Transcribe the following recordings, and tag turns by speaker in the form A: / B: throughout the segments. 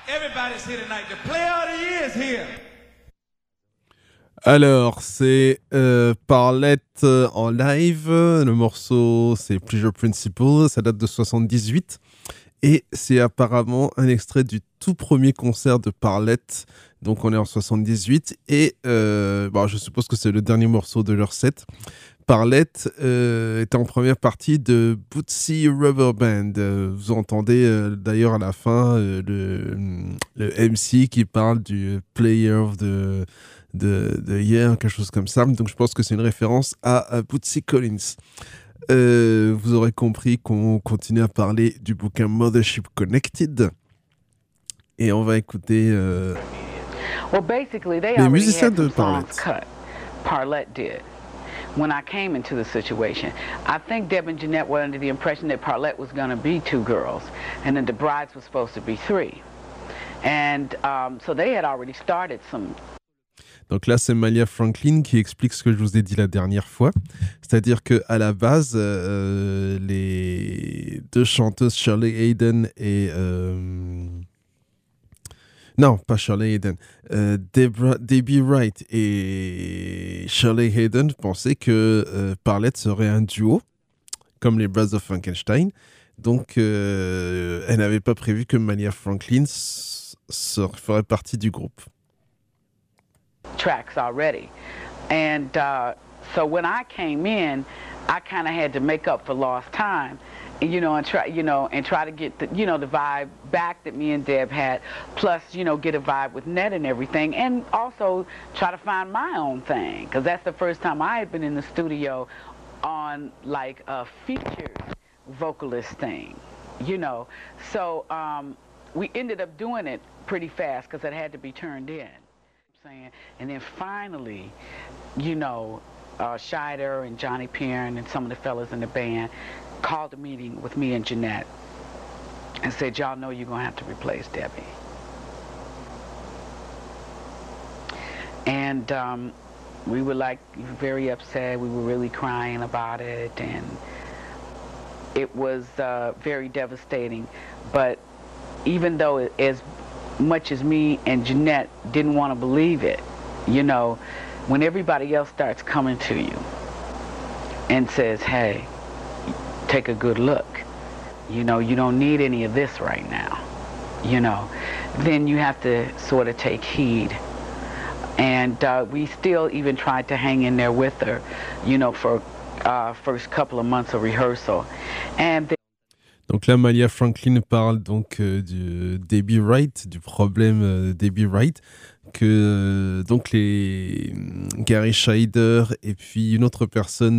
A: Everybody's here tonight. The player of the year is here.
B: Alors, c'est Parlette en live. Le morceau, c'est Pleasure Principle. Ça date de 78. Et c'est apparemment un extrait du tout premier concert de Parlette. Donc, on est en 78. Et je suppose que c'est le dernier morceau de leur set. Parlette était en première partie de Bootsy Rubber Band. Vous entendez d'ailleurs à la fin le MC qui parle du Player of the Year, quelque chose comme ça. Donc je pense que c'est une référence à Bootsy Collins. Vous aurez compris qu'on continue à parler du bouquin Mothership Connected. Et on va écouter les musiciens de Parlette.
C: Parlette did. When I came into the situation, I think Deb and Jeanette were under the impression that Parlette was going to be 2 girls, and then the brides were supposed to be 3. And so they had already started some.
B: Donc là, c'est Malia Franklin qui explique ce que je vous ai dit la dernière fois. C'est-à-dire qu'à la base, les 2 chanteuses, Shirley Hayden et... Non, pas Shirley Hayden. Debbie Wright et Shirley Hayden pensaient que Parlette serait un duo, comme les Brothers of Frankenstein. Donc, elle n'avait pas prévu que Malia Franklin ferait partie du groupe.
C: Tracks already. And so when I came in, I kind of had to make up for lost time. And try to get the vibe back that me and Deb had, plus, get a vibe with Ned and everything, and also try to find my own thing, because that's the first time I had been in the studio on, like, a featured vocalist thing, So we ended up doing it pretty fast, because it had to be turned in. And then finally, Scheider and Johnny Perrin and some of the fellas in the band called a meeting with me and Jeanette and said, y'all know you're going to have to replace Debbie. And we were very upset. We were really crying about it, and it was very devastating. But even though as much as me and Jeanette didn't want to believe it, when everybody else starts coming to you and says, hey, take a good look, you don't need any of this right now, then you have to sort of take heed. And we still even tried to hang in there with her, for first couple of months of rehearsal. And
B: donc là, Malia Franklin parle donc de Debbie Wright, du problème de Debbie Wright, que donc les Gary Scheider et puis une autre personne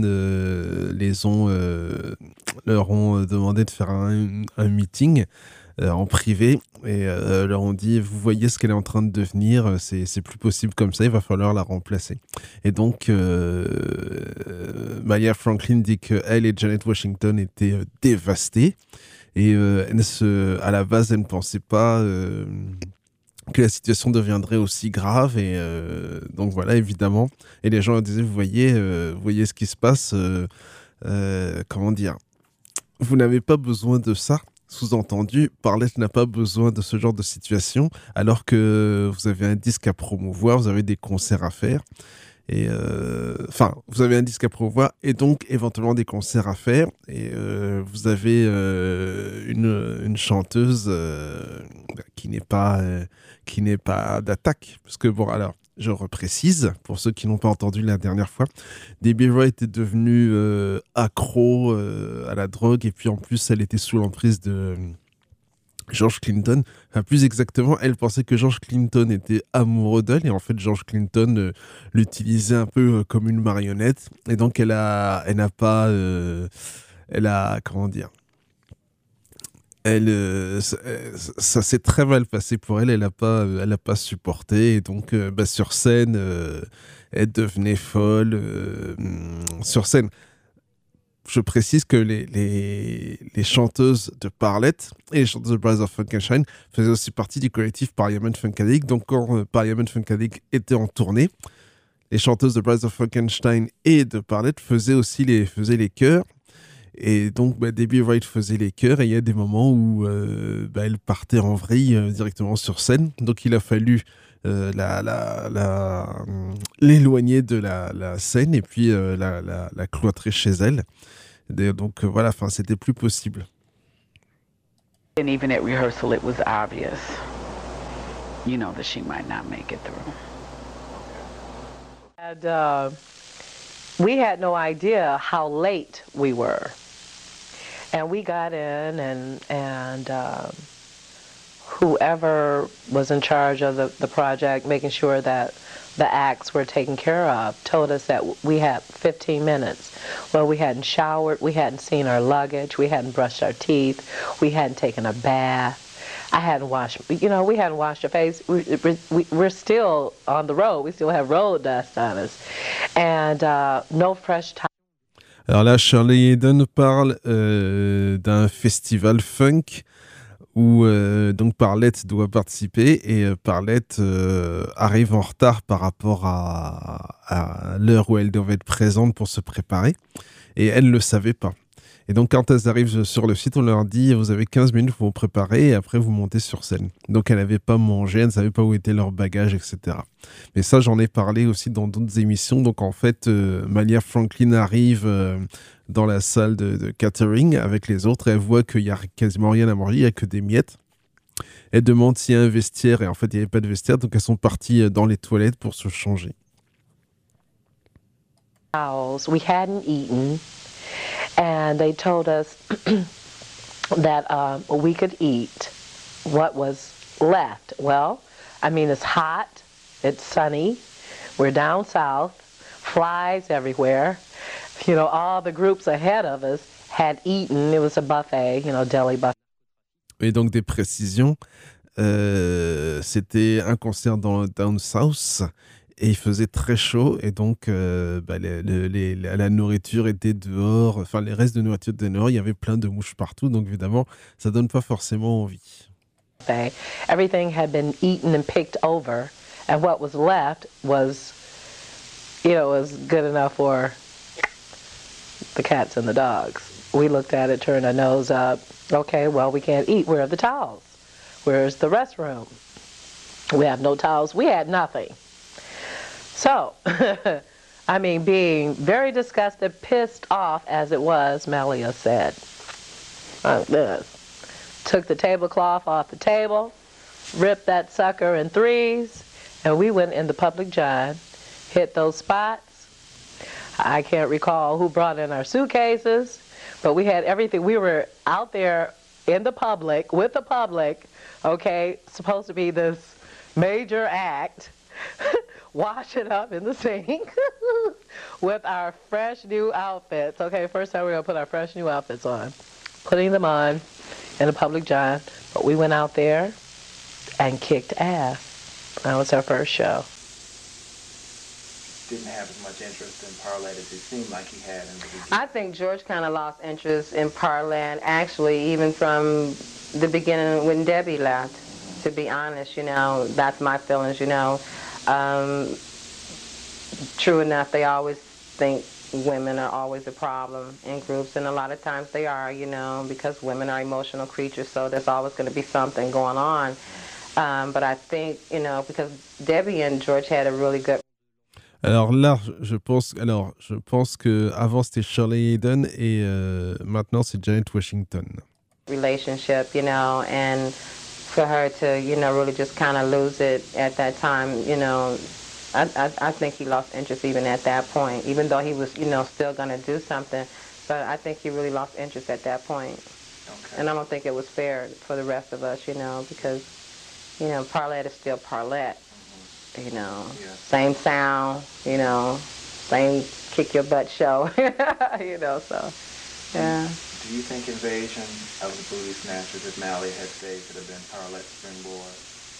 B: leur ont demandé de faire un meeting en privé et leur ont dit, vous voyez ce qu'elle est en train de devenir, c'est plus possible comme ça, il va falloir la remplacer. Et donc Malia Franklin dit qu'elle et Janet Washington étaient dévastées et à la base elle ne pensait pas que la situation deviendrait aussi grave et donc voilà, évidemment, et les gens leur disaient, vous voyez ce qui se passe, comment dire, vous n'avez pas besoin de ça. Sous-entendu, Parlette n'a pas besoin de ce genre de situation, alors que vous avez un disque à promouvoir, vous avez des concerts à faire, et vous avez un disque à promouvoir et donc éventuellement des concerts à faire, et vous avez une chanteuse qui n'est pas d'attaque, parce que bon, alors je reprécise, pour ceux qui n'ont pas entendu la dernière fois, Debbie Wright est devenue accro à la drogue, et puis en plus elle était sous l'emprise de George Clinton. Enfin, plus exactement, elle pensait que George Clinton était amoureux d'elle, et en fait George Clinton l'utilisait un peu comme une marionnette, et donc comment dire, ça s'est très mal passé pour elle. Elle a pas supporté, et donc sur scène, elle devenait folle. Sur scène, je précise que les chanteuses de Parlette et les chanteuses de Brothers of Frankenstein faisaient aussi partie du collectif Parliament Funkadelic. Donc quand Parliament Funkadelic était en tournée, les chanteuses de Brothers of Frankenstein et de Parlette faisaient les chœurs. Et donc, Debbie Wright faisait les chœurs et il y a des moments où elle partait en vrille directement sur scène. Donc, il a fallu l'éloigner de la scène et puis la cloîtrer chez elle. Donc, voilà, c'était plus possible.
C: And even at rehearsal, it was obvious, that she might not make it through.
D: And we had no idea how late we were. And we got in, and whoever was in charge of the project, making sure that the acts were taken care of, told us that we had 15 minutes. Well, we hadn't showered, we hadn't seen our luggage, we hadn't brushed our teeth, we hadn't taken a bath. I hadn't washed, we hadn't washed our face. We're still on the road. We still have road dust on us. And no fresh towels.
B: Alors là, Shirley Hayden parle d'un festival funk où donc Parlette doit participer et Parlette arrive en retard par rapport à l'heure où elle devait être présente pour se préparer et elle ne le savait pas. Et donc quand elles arrivent sur le site, on leur dit vous avez 15 minutes pour vous préparer et après vous montez sur scène. Donc elle n'avait pas mangé, elle ne savait pas où était leur bagage, etc. Mais ça j'en ai parlé aussi dans d'autres émissions. Donc en fait Malia Franklin arrive dans la salle de catering avec les autres et elle voit qu'il n'y a quasiment rien à manger, il n'y a que des miettes. Elle demande s'il y a un vestiaire et en fait il n'y avait pas de vestiaire, donc elles sont parties dans les toilettes pour se changer.
D: We hadn't eaten, and they told us that we could eat what was left. Well, I mean, it's hot, it's sunny, we're down south, flies everywhere. All the groups ahead of us had eaten. It was a buffet, deli buffet.
B: Et donc des précisions, c'était un concert dans le Down South et il faisait très chaud et donc la nourriture était dehors, enfin les restes de nourriture étaient dehors, il y avait plein de mouches partout, donc évidemment ça donne pas forcément envie.
D: Everything had been eaten and picked over, and what was left was good enough for the cats and the dogs. We looked at it, turned our nose up. Okay, well, we can't eat. Where are the towels? Where's the restroom? We have no towels. We had nothing. So, I mean, being very disgusted, pissed off as it was, Malia said, took the tablecloth off the table, ripped that sucker in threes, and we went in the public john, hit those spots. I can't recall who brought in our suitcases, but we had everything. We were out there in the public, with the public, okay, supposed to be this major act, washing up in the sink with our fresh new outfits. Okay, first time we were going to put our fresh new outfits on, putting them on in a public john. But we went out there and kicked ass. That was our first show.
E: Didn't have as much interest in Parlette as it seemed like he had in the beginning.
F: I think George kind of lost interest in Parlette, actually, even from the beginning when Debbie left. To be honest, that's my feelings, True enough, they always think women are always a problem in groups, and a lot of times they are, because women are emotional creatures, so there's always going to be something going on. But I think, because Debbie and George had a really good...
B: Alors là, je pense que avant c'était Shirley Hayden et maintenant c'est Janet Washington.
F: Relationship, and for her to, really just kind of lose it at that time, I think he lost interest even at that point, even though he was, still going to do something. But I think he really lost interest at that point. Okay. And I don't think it was fair for the rest of us, because, Parlette is still Parlette. Yeah. Same sound, same kick your butt show, so, yeah.
E: Do you think Invasion of the Booty Snatchers, if Mally had stayed, could have been Parlette's springboard?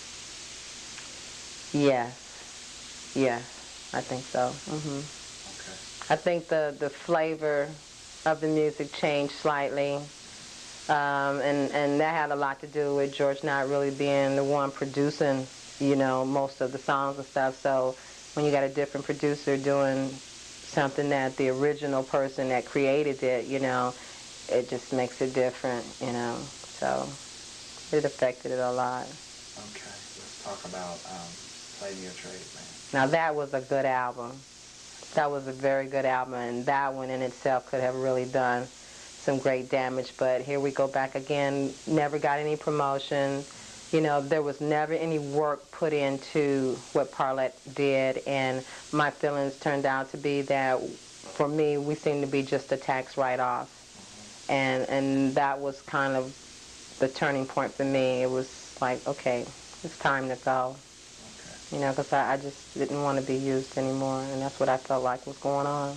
F: Yes, I think so. Mm-hmm.
E: Okay.
F: I think the flavor of the music changed slightly, and that had a lot to do with George not really being the one producing most of the songs and stuff. So when you got a different producer doing something that the original person that created it, it just makes it different, you know. So it affected it a lot.
E: Okay, let's talk about Play Me a Trade, man.
F: Now that was a good album. That was a very good album, and that one in itself could have really done some great damage. But here we go back again, never got any promotion. You know, there was never any work put into what Parlette did, and my feelings turned out to be that, for me, we seemed to be just a tax write-off. And that was kind of the turning point for me. It was like, okay, it's time to go. You know, because I just didn't want to be used anymore, and that's what I felt like was going on.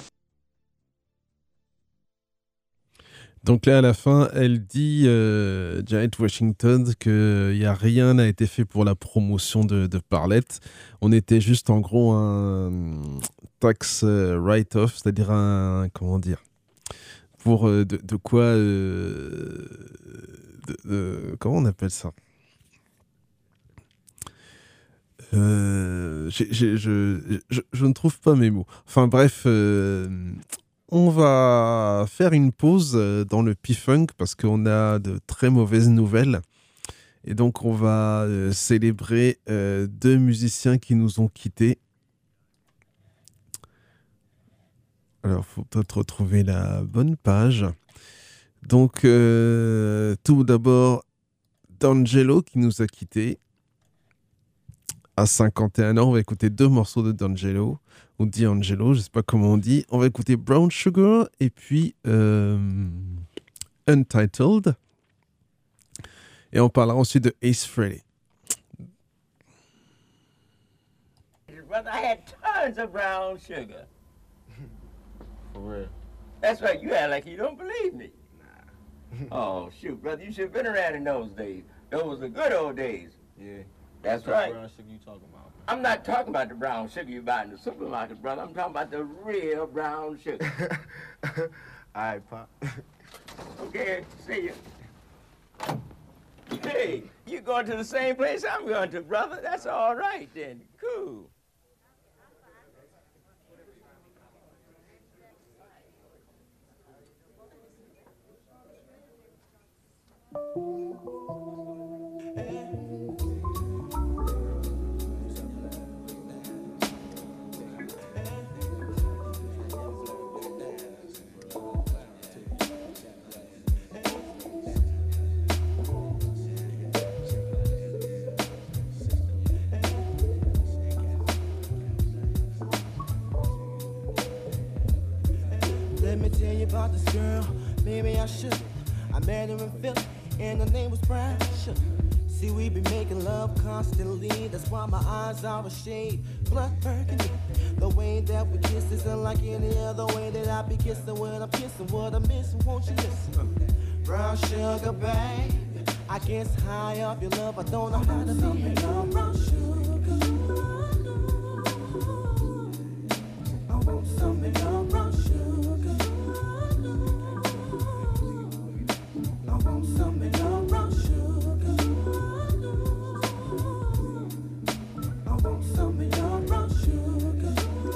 B: Donc là, à la fin, elle dit, Janet Washington, que rien n'a été fait pour la promotion de Parlette. On était juste, en gros, un tax write-off, c'est-à-dire un... Comment dire ? Pour de quoi... comment on appelle ça ? Je ne trouve pas mes mots. Enfin bref, on va faire une pause dans le P-Funk parce qu'on a de très mauvaises nouvelles. Et donc on va célébrer 2 musiciens qui nous ont quittés. Alors, il faut peut-être retrouver la bonne page. Donc, tout d'abord, D'Angelo qui nous a quittés. À 51 ans, on va écouter 2 morceaux de D'Angelo, ou D'Angelo, je ne sais pas comment on dit. On va écouter Brown Sugar et puis Untitled. Et on parlera ensuite de Ace Frehley.
G: Brother, I had tons of brown sugar.
H: For real?
G: That's right, you act like you don't believe me. Nah. Oh, shoot, brother, you should have been around in those days. Those was the good old days.
H: Yeah.
G: That's
H: what
G: right.
H: Brown sugar you talking about? Man?
G: I'm not talking about the brown sugar you buy in the supermarket, brother. I'm talking about the real brown sugar.
H: All right, Pop.
G: Okay, see you. Hey, you going to the same place I'm going to, brother? That's all right, then. Cool.
I: Let me tell you about this girl, maybe I should. I met her in Philly, and her name was Brown Sugar. See, we be making love constantly, that's why my eyes are a shade blood burgundy. The way that we kiss isn't like any other way that I be kissing when I'm kissing. What I'm missing, won't you listen? Brown sugar, babe, I guess high off your love, I don't know how to be your brown sugar. I want some of your brown sugar. I want some of your brown sugar. I want some of your brown sugar.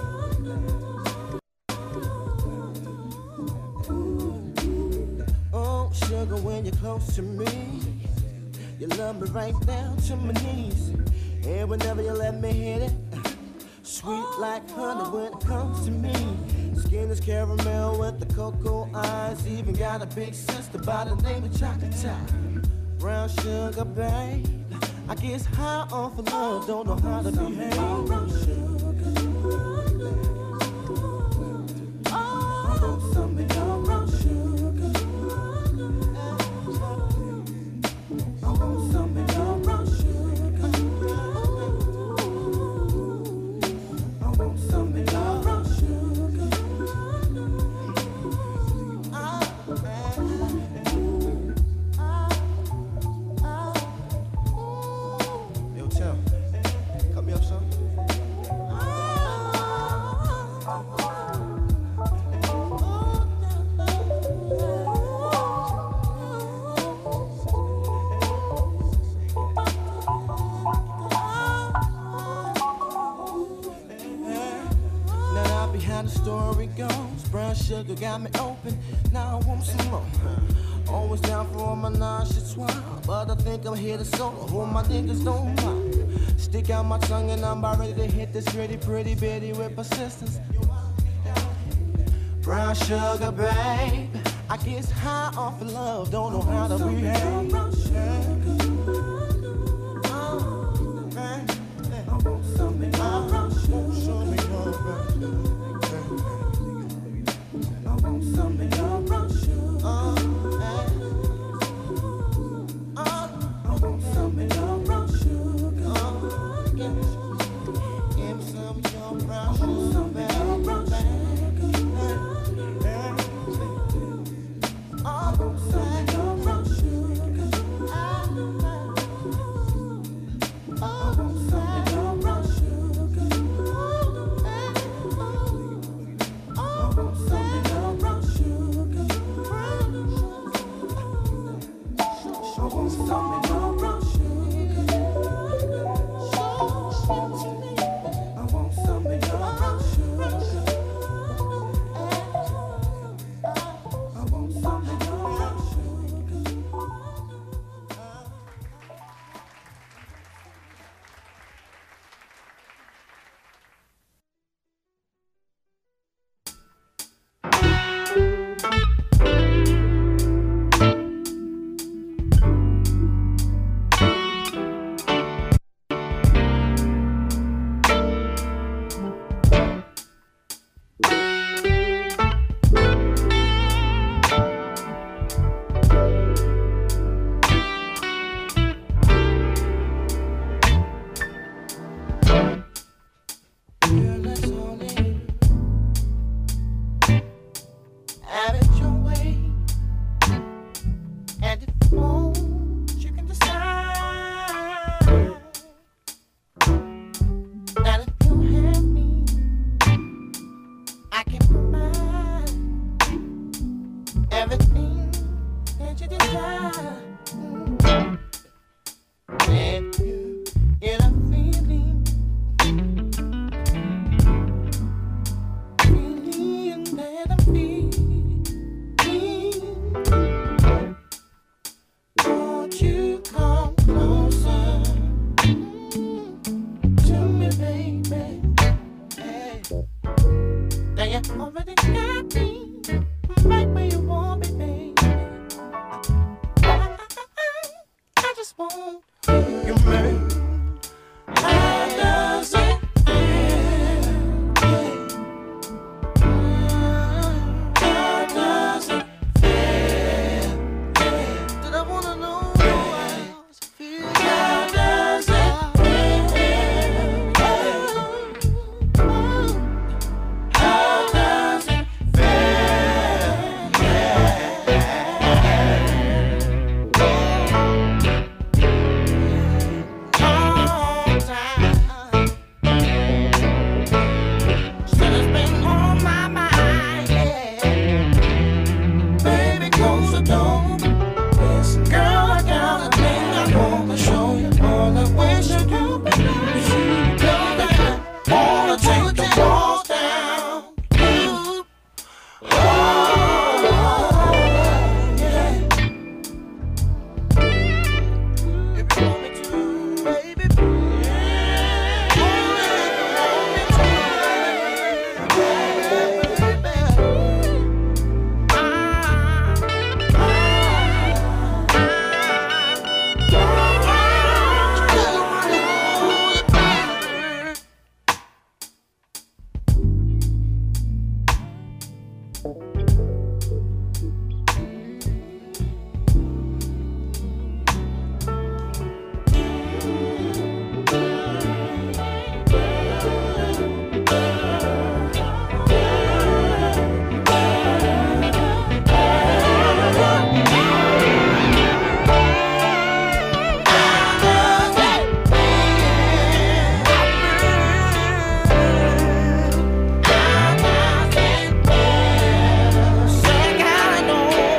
I: Oh, sugar, when you're close to me, you love me right down to my knees. And whenever you let me hit it, sweet like honey when it comes to me. Skin is caramel with the cocoa eyes. Even got a big sister by the name of Chocolate Time. Brown sugar, babe, I guess high off of love, don't know how to behave. Brown sugar, I want some of your brown sugar. I want some of your brown sugar. I want some of your brown sugar. Yo, Tim, cut me up, son. brown sugar got me open. Now I want some more. Always down for all my nauseous wine, but I think I'm here to solo. Hold my niggas don't mind. Stick out my tongue and I'm about ready to hit this pretty bitty with persistence. Brown sugar, babe. I get high off of love, don't know how to behave. Brown sugar. I want something brown sugar. Show me your brown sugar. I want something brown sugar. I want something brown sugar. Give me some of your brown sugar, baby. I want something brown sugar. I want something brown sugar. I want something brown sugar. I want something brown sugar. I want something brown sugar. I want something brown sugar. Have it your way, and if you want, you can decide that if you have me, I can provide everything that you desire. If you get a feeling that I'm feeling, won't you come closer to me, baby? Hey. Now you already got me right where you want me, baby. I just want you, baby. How does it feel? How does it feel? Did I wanna know how does it feel? How does it feel? How does it Long time. Still it's been on my mind, yeah. Baby, close the door. Yes, girl, I got a thing I wanna show you. All I wish you do is you know that I wanna take the walls down. Ooh. Oh, yeah. If you want me to, baby,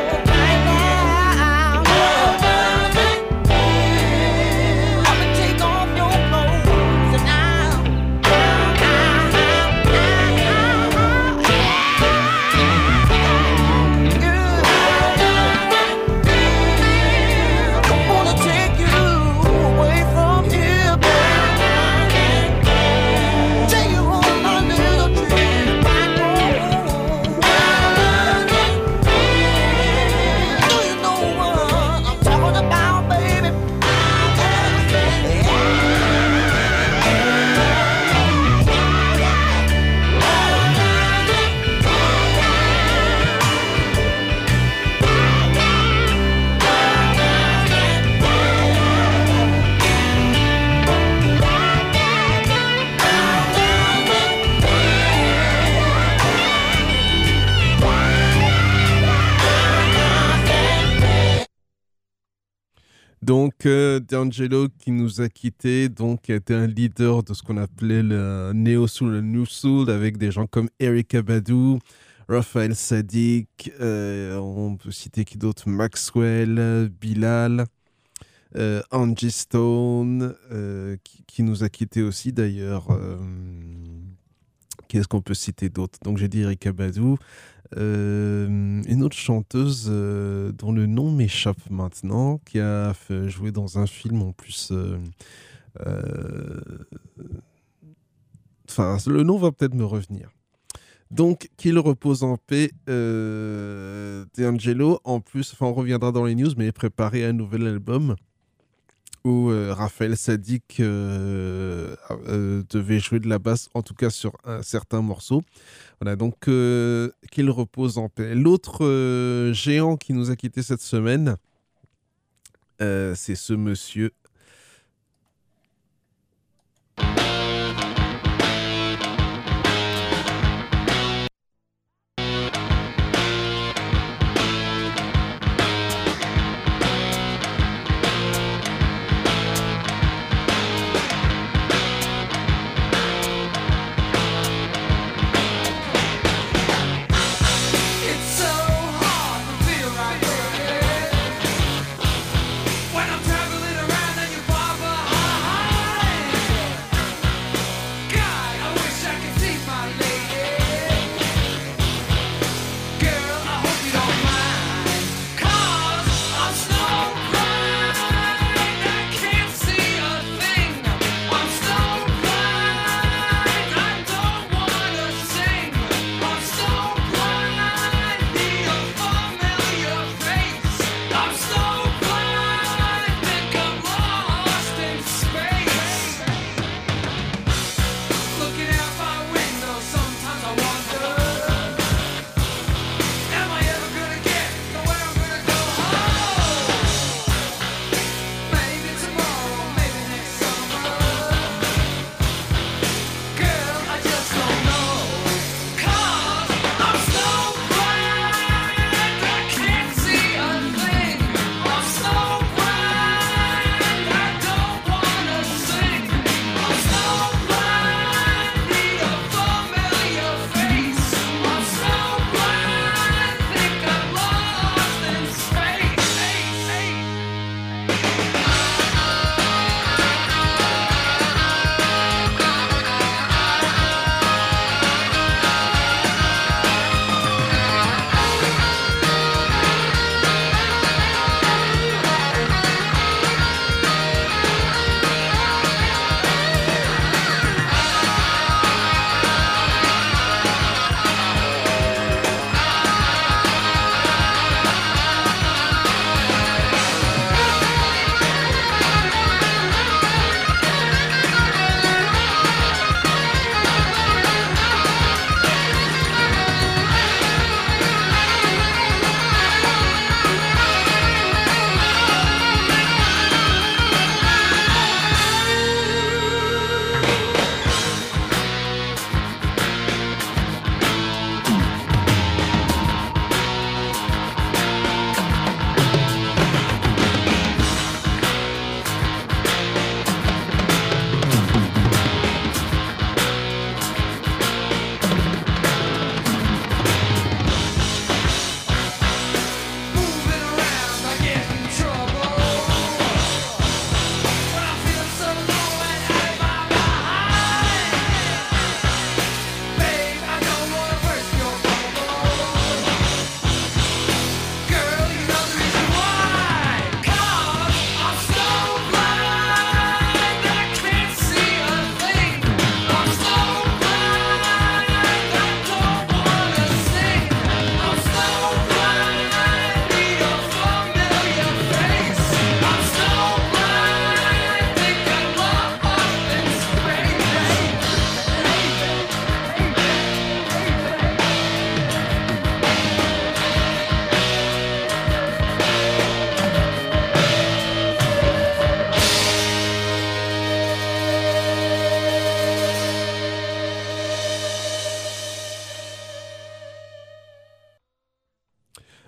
I: Take on
B: Donc, D'Angelo qui nous a quittés, donc qui a été un leader de ce qu'on appelait le Neo Soul, le New Soul, avec des gens comme Erykah Badu, Raphaël Saadiq, on peut citer qui d'autre, Maxwell, Bilal, Angie Stone, qui nous a quittés aussi d'ailleurs. Qu'est-ce qu'on peut citer d'autre? Donc j'ai dit Erykah Badu. Une autre chanteuse dont le nom m'échappe maintenant, qui a joué dans un film en plus. Enfin, le nom va peut-être me revenir. Donc, qu'il repose en paix, D'Angelo. En plus, enfin, on reviendra dans les news, mais il préparait un nouvel album où Raphaël Saadiq devait jouer de la basse, en tout cas sur un certain morceau. Voilà, donc qu'il repose en paix. L'autre géant qui nous a quittés cette semaine, c'est ce monsieur.
J: When I'm traveling around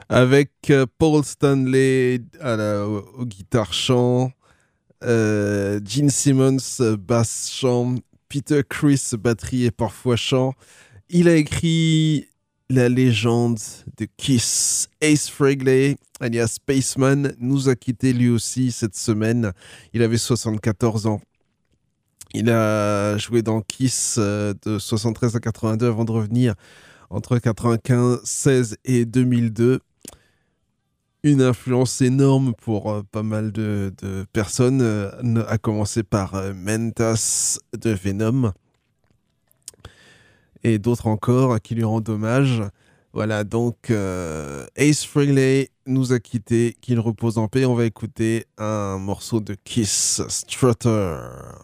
B: avec Paul Stanley au guitare chant, Gene Simmons basse chant, Peter Criss batterie et parfois chant. Il a écrit la légende de Kiss. Ace Frehley, alias Spaceman, nous a quitté lui aussi cette semaine. Il avait 74 ans. Il a joué dans Kiss de 73 à 82 avant de revenir entre 95 et 2002. Une influence énorme pour pas mal de personnes, à commencer par Mentas de Venom et d'autres encore à qui lui rendent hommage. Voilà, donc Ace Frehley nous a quittés, qu'il repose en paix. On va écouter un morceau de Kiss, Strutter.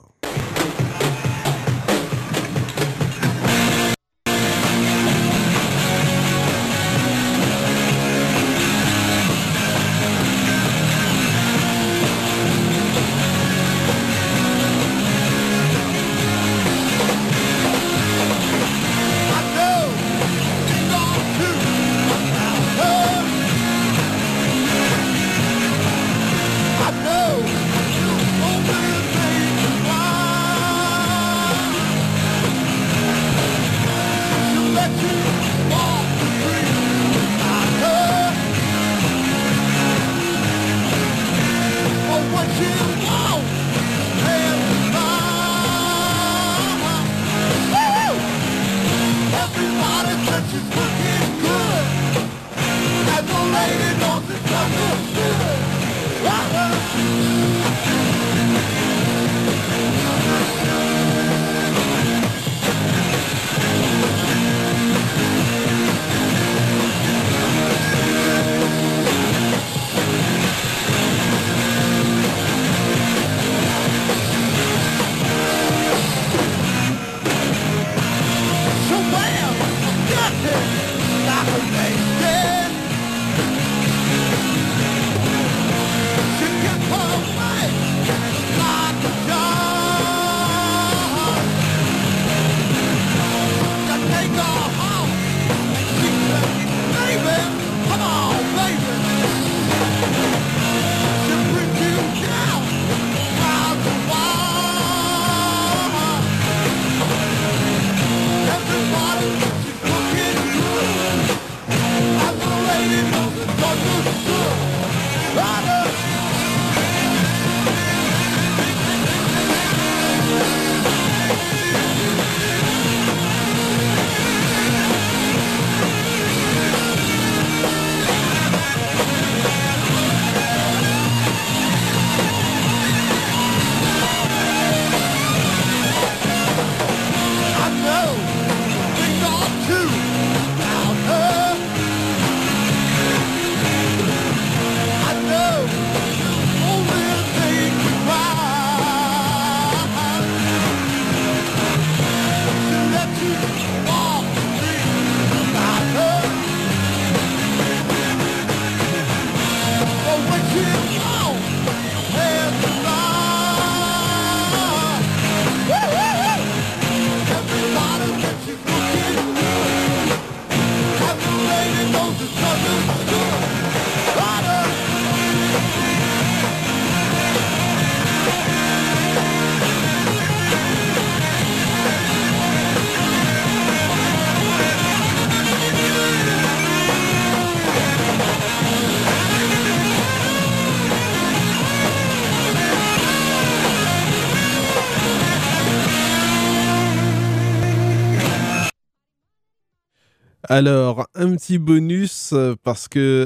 B: Alors, un petit bonus, parce que,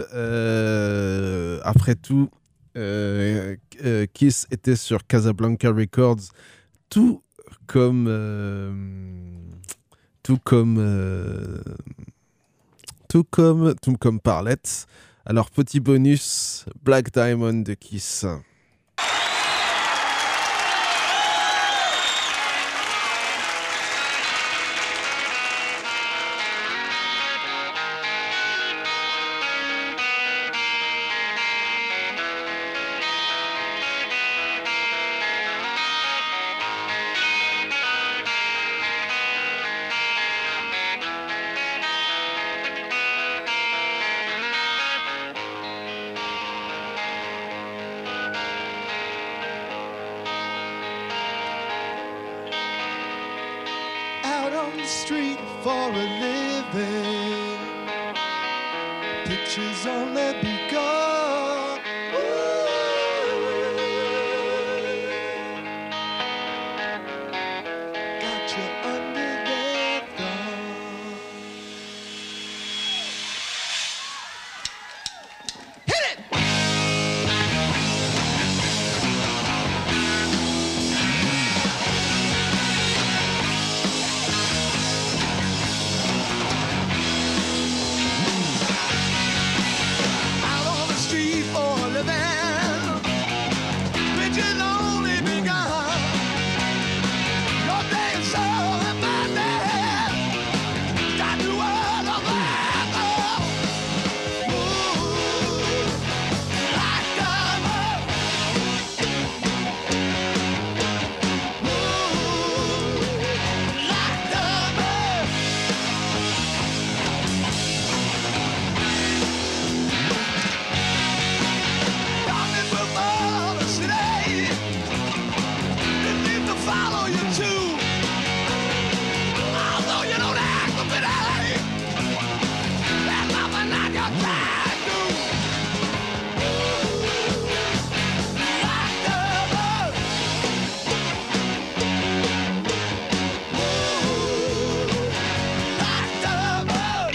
B: après tout, Kiss était sur Casablanca Records, tout comme Parlette. Alors, petit bonus, Black Diamond de Kiss.
J: on the street for a living. Pictures only begun. Got you under their thumb. Hit it! Out on the street for a living. Pictures only begun. Your day is so abandoned. Got the world of that. Ooh, like diamond. Ooh, like diamond. Darkness will fall today. It needs to follow you too. Although you don't act the pity, there's nothing that you can do. Like diamond. Ooh, like diamond.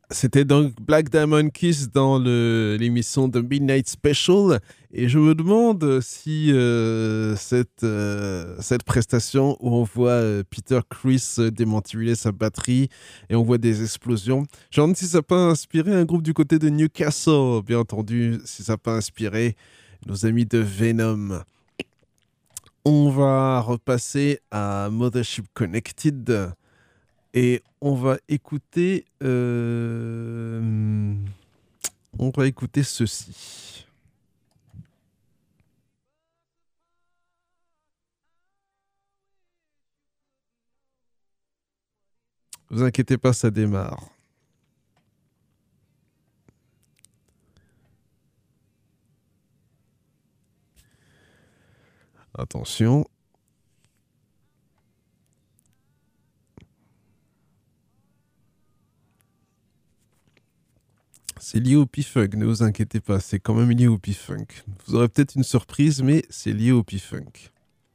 B: C'était donc Black Diamond Kiss dans l'émission de Midnight Special. Et je me demande si cette prestation où on voit Peter Criss démanteler sa batterie et on voit des explosions, je me demande si ça n'a pas inspiré un groupe du côté de Newcastle, bien entendu, si ça n'a pas inspiré nos amis de Venom. On va repasser à Mothership Connected. Et on va écouter ceci. Vous inquiétez pas, ça démarre. Attention. C'est lié au P-Funk, ne vous inquiétez pas, c'est quand même lié au P-Funk. Vous aurez peut-être une surprise, mais c'est lié au P-Funk.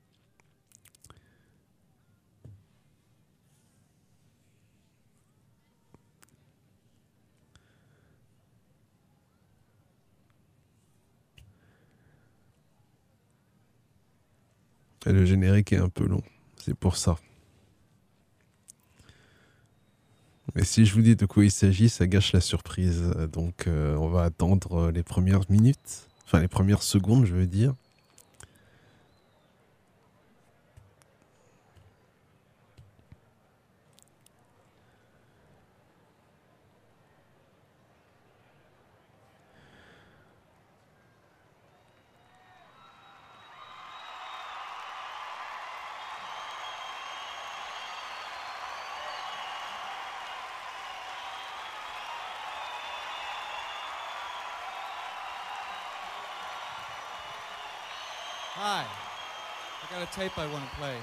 B: Et le générique est un peu long, c'est pour ça. Mais si je vous dis de quoi il s'agit, ça gâche la surprise. Donc on va attendre les premières minutes, enfin les premières secondes, je veux dire.
A: Hi, I got a tape I want to play.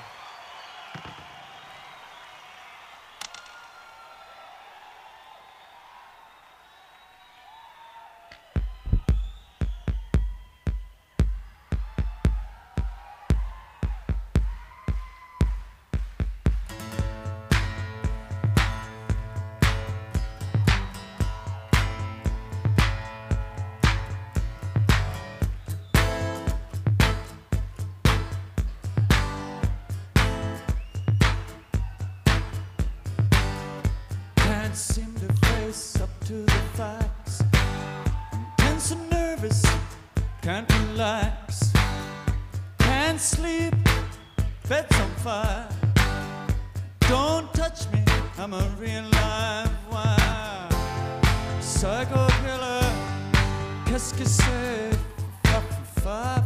A: Seem to face up to the facts. I'm tense and nervous, can't relax, can't sleep, bed's on fire. Don't touch me, I'm a real live wire. Psycho killer, qu'est-ce que c'est? Fa,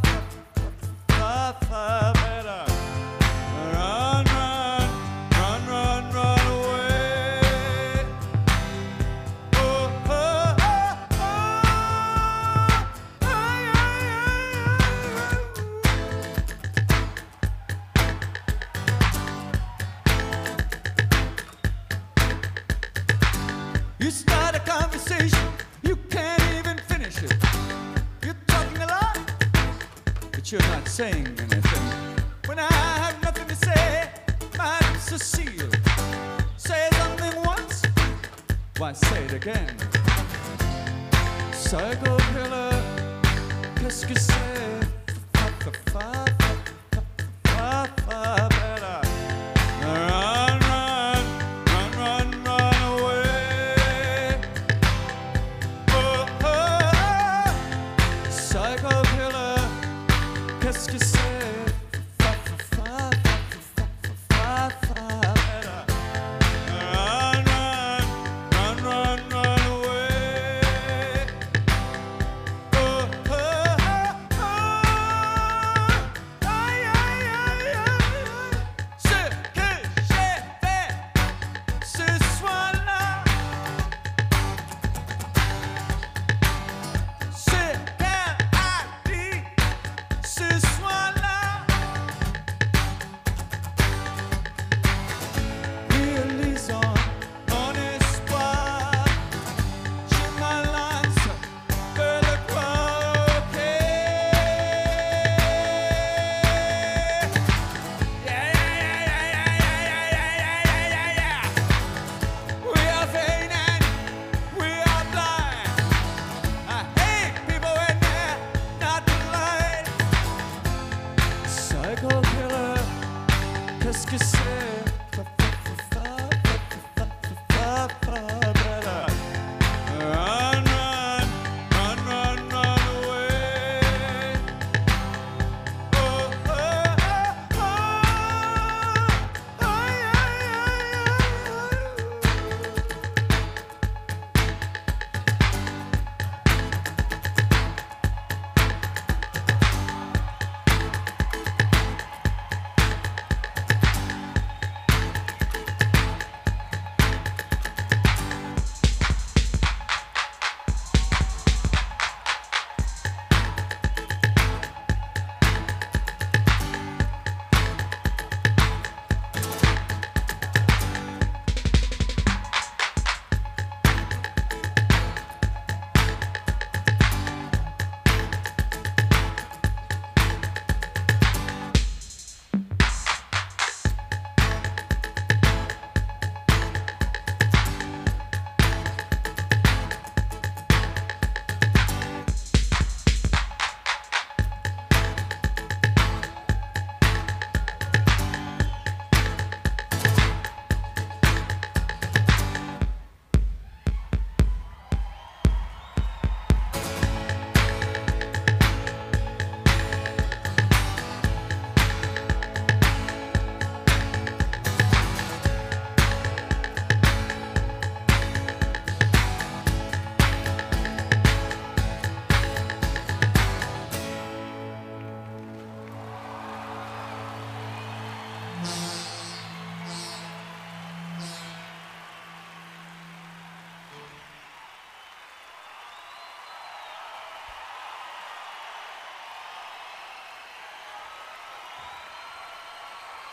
A: better. Run, run, run, run, run away. You start a conversation, you can't even finish it. You're talking a lot, but you're not saying anything. When I have nothing to say, my lips are sealed. Say something once, why say it again? Psycho killer, qu'est-ce que c'est? Better. Run, run, run, run, run away. Psycho killer, qu'est-ce que c'est?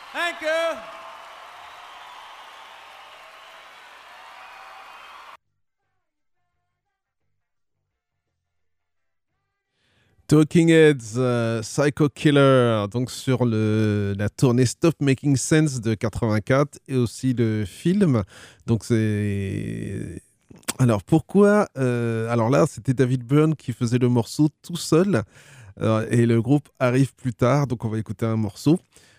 A: Thank you.
B: Talking Heads, Psycho Killer, donc sur la tournée Stop Making Sense de 84 et aussi le film. Donc c'est... Alors pourquoi alors là, c'était David Byrne qui faisait le morceau tout seul et le groupe arrive plus tard, donc on va écouter un morceau.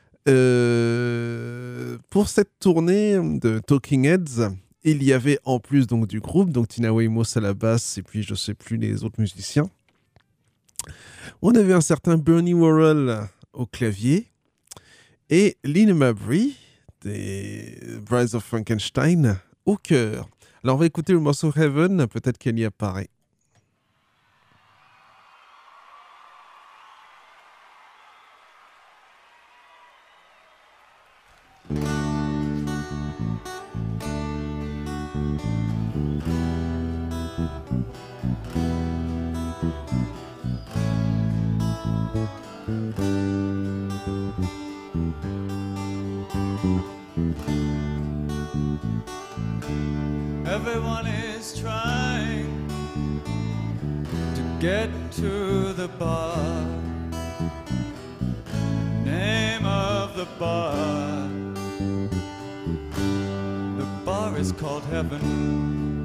B: Pour cette tournée de Talking Heads, il y avait en plus donc du groupe, donc Tina Weymouth à la basse et puis je sais plus les autres musiciens. On avait un certain Bernie Worrell au clavier et Lynn Mabry des Brides of Frankenstein au chœur. Alors on va écouter le morceau Heaven, peut-être qu'elle y apparaît.
A: Everyone is trying to get to the bar. Name of the bar. The bar is called Heaven.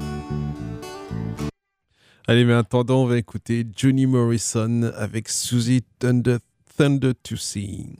B: Allez, mais en attendant, on va écouter Johnny Morrison avec Susie Thunder to See.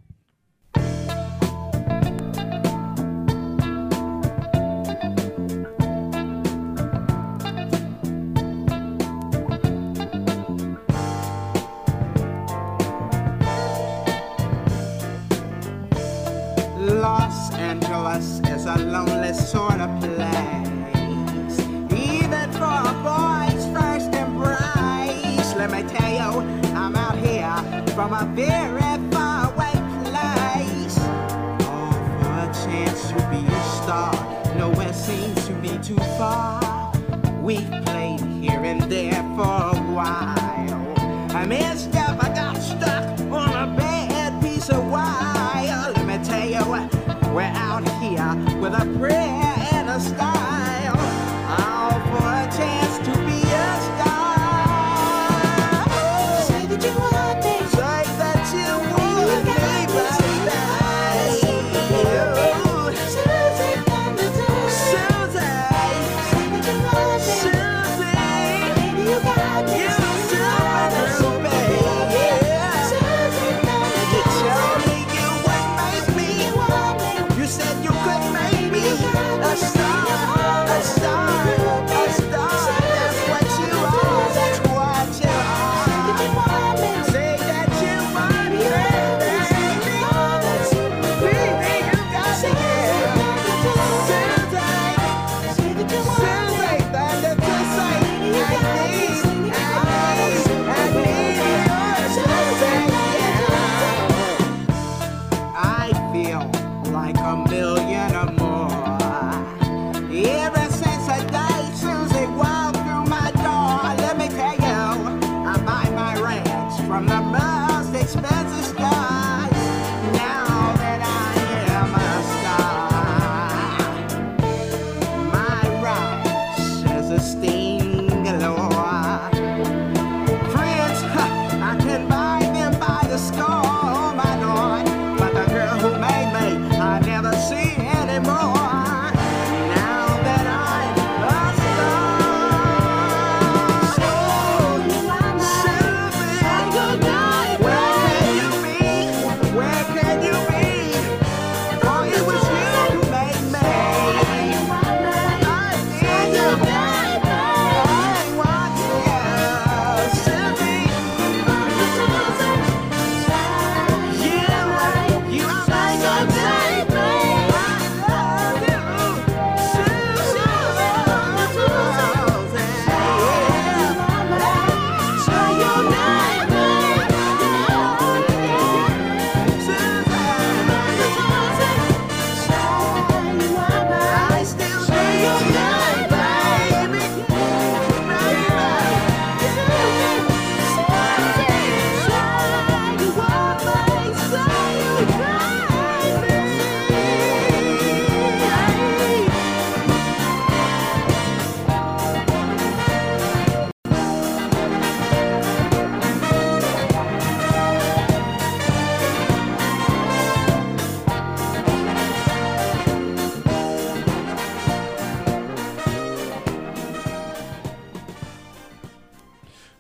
I: Los Angeles is a lonely sort of place, even for a boy's first embrace. Let me tell you, I'm out here from a very far away place. All for a chance to be a star, nowhere seems to be too far. We've played here and there for a while. I misstep, I got stuck on a bad piece of wire. Let me tell you, we're out here with a prayer and a style, all for a chance to be a star. Say that you want me. Say that you want me, baby. Susie, Susie. Say that you want me. Susie, baby, you got me. You super baby. You told me you would make me. You said you could make me.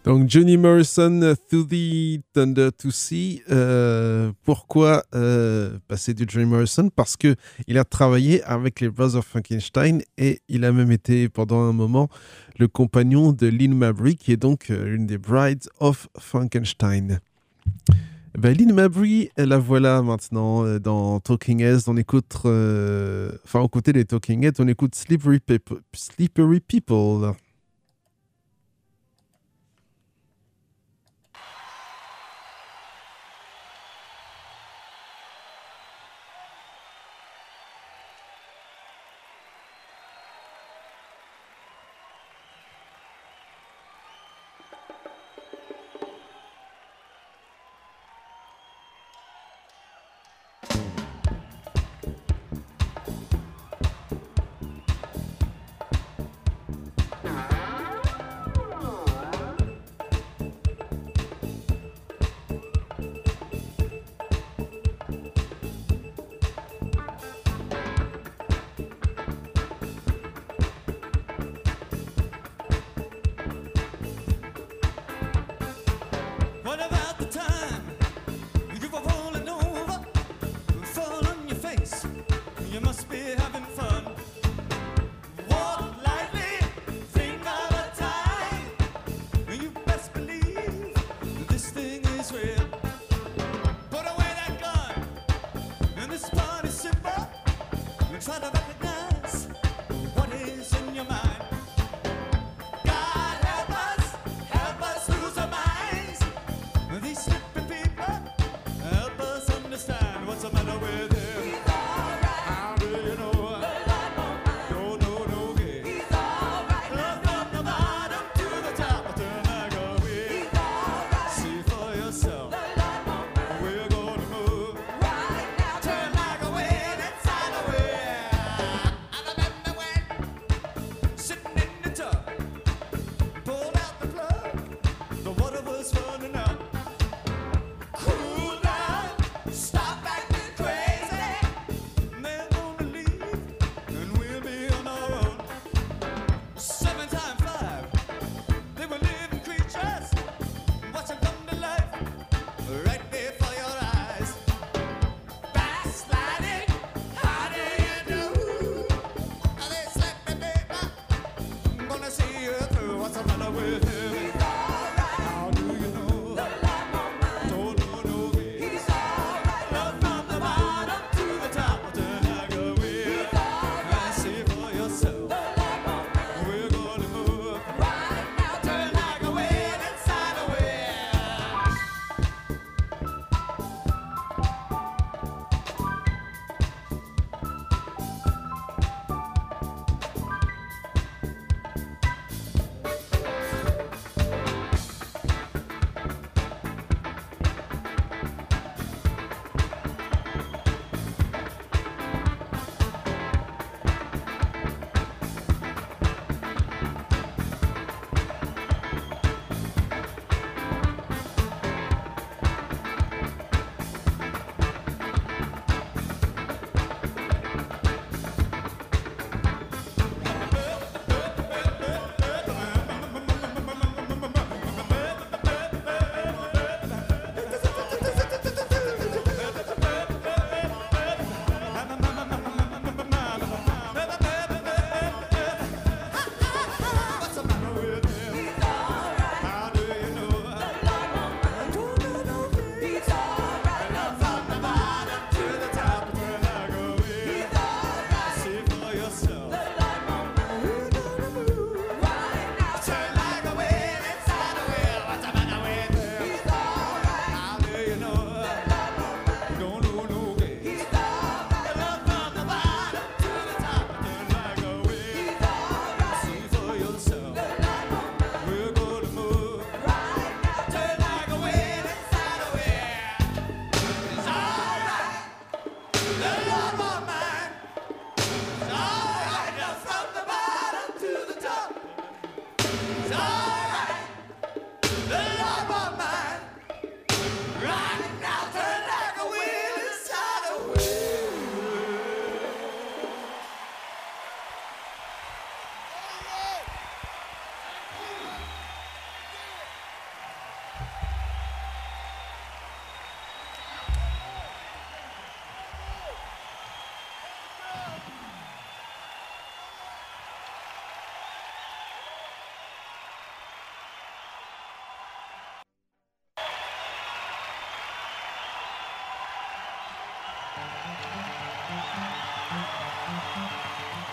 B: Donc Johnny Morrison, Through the Thunder to See. Pourquoi passer du Johnny Morrison? Parce que il a travaillé avec les Brothers Frankenstein et il a même été pendant un moment le compagnon de Lynn Mabry, qui est donc une des Brides of Frankenstein. Lynn Mabry, la voilà maintenant dans Talking Heads. On écoute, aux côtés des Talking Heads, on écoute Slippery People.
A: What about the time you give up rolling over?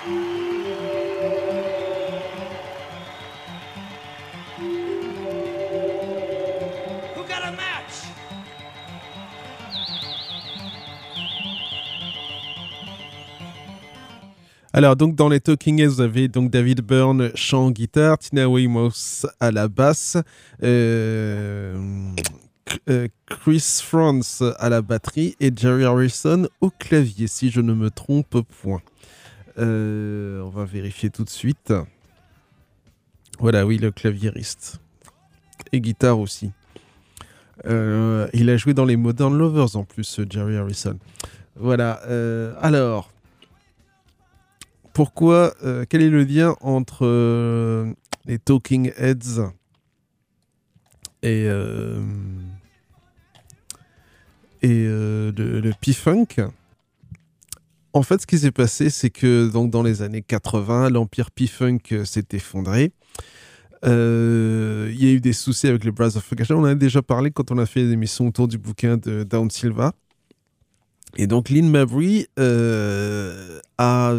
J: Who got a match?
B: Alors, donc, dans les Talking Heads, vous avez donc David Byrne, chant guitare, Tina Weymouth à la basse, Chris Frantz à la batterie et Jerry Harrison au clavier, si je ne me trompe point. On va vérifier tout de suite. Voilà, oui, le claviériste. Et guitare aussi. Il a joué dans les Modern Lovers en plus, Jerry Harrison. Voilà, alors... Pourquoi, quel est le lien entre les Talking Heads et le P-Funk? En fait, ce qui s'est passé, c'est que donc, dans les années 80, l'empire P-Funk s'est effondré. Il y a eu des soucis avec les Brass of Funk. On en a déjà parlé quand on a fait des émissions autour du bouquin de Dawn Silva. Et donc Lynn Mabry a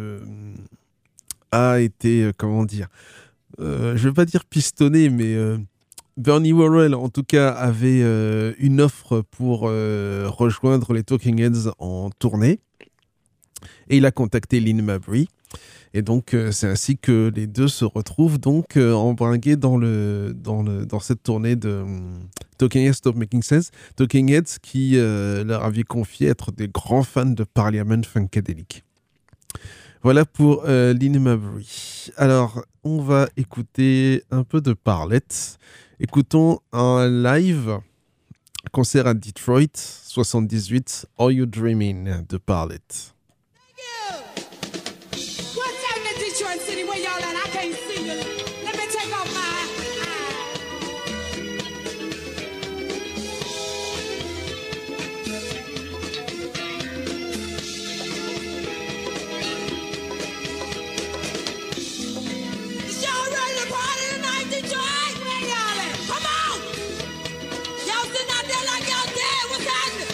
B: été, comment dire, je ne vais pas dire pistonné, mais Bernie Worrell, en tout cas, avait une offre pour rejoindre les Talking Heads en tournée. Et il a contacté Lynn Mabry. Et donc, c'est ainsi que les deux se retrouvent donc embringués dans cette tournée de Talking Heads Stop Making Sense. Talking Heads qui leur avait confié être des grands fans de Parliament Funkadelic. Voilà pour Lynn Mabry. Alors, on va écouter un peu de Parlette. Écoutons un live concert à Detroit, 78, Are You Dreaming de Parlette.
J: Detroit City, where y'all at? I can't see you. Let me take off my Is y'all ready to party tonight, Detroit? Where y'all at? Come on! Y'all sitting out there like y'all dead. What's happening?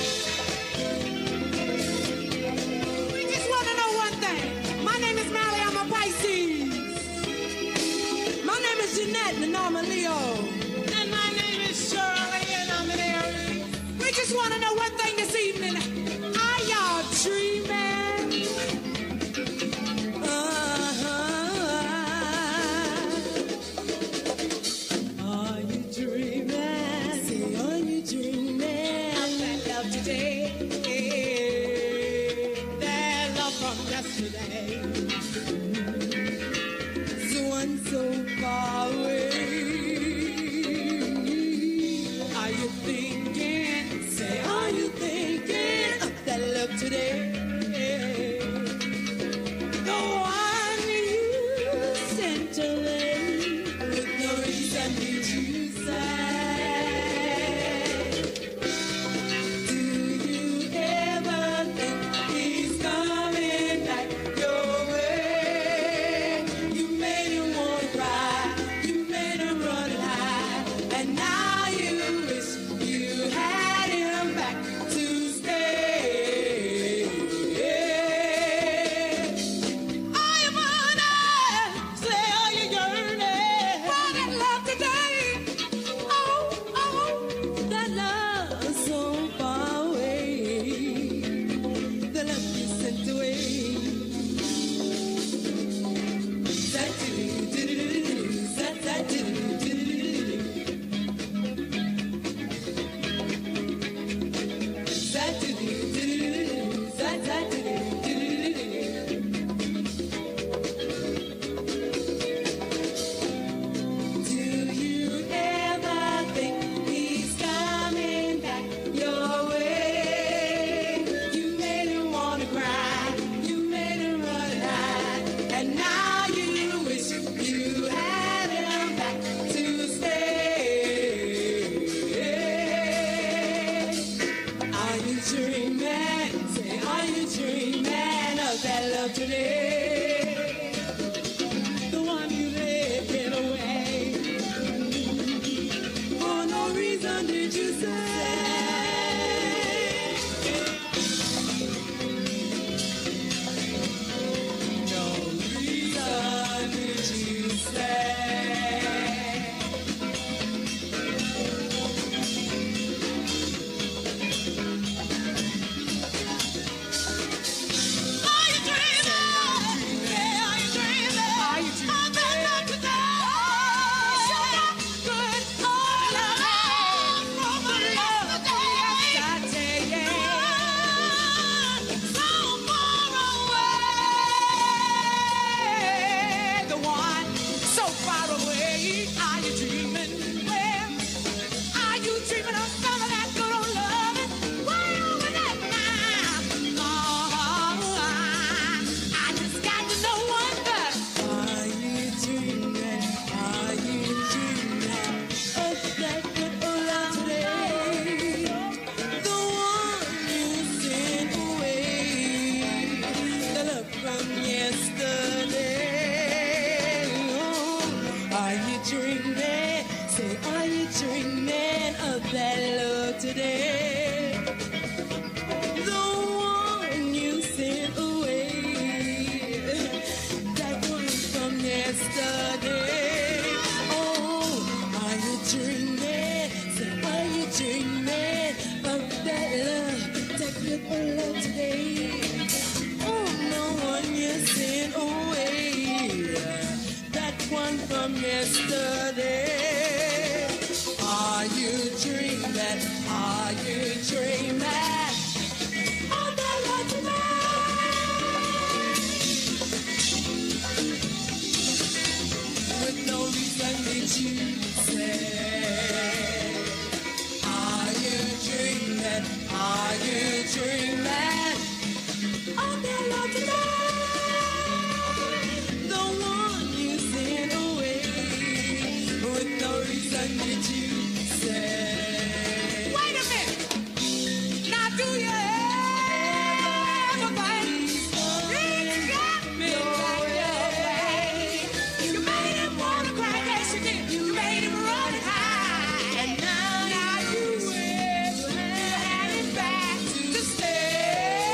J: We just want to know one thing. My name is Mally. I'm a Pisces. My name is Jeanette, and I'm a Leo. And my name is Shirley, and I'm an Aries. We just want to know one thing this evening. Are y'all dreaming? Are you dreaming? Say, are you dreaming? Of that love today. That love from yesterday. So far away. Are you thinking? Say, are you thinking of that love today? The one you sent away with no reason did you say? Do you ever think he's coming back your way? You made him wanna cry. You
I: dreaming? Say, are you dreaming of that love today? The one you sent away, that one from yesterday. Oh, are you dreaming? Say, are you dreaming of that love, that good love today? Oh, no one you sent away, that one from yesterday. Are you dreaming? Are you dreaming? Oh, that love tonight. With no reason did you say? Are you dreaming? Are you dreaming? Oh, that love tonight. The one you sent away. With no reason did you say? Wait a minute. Now do you ever think it got me back your way? You made him wanna cry, yes you did. You made him run and hide. And now you had it back to stay.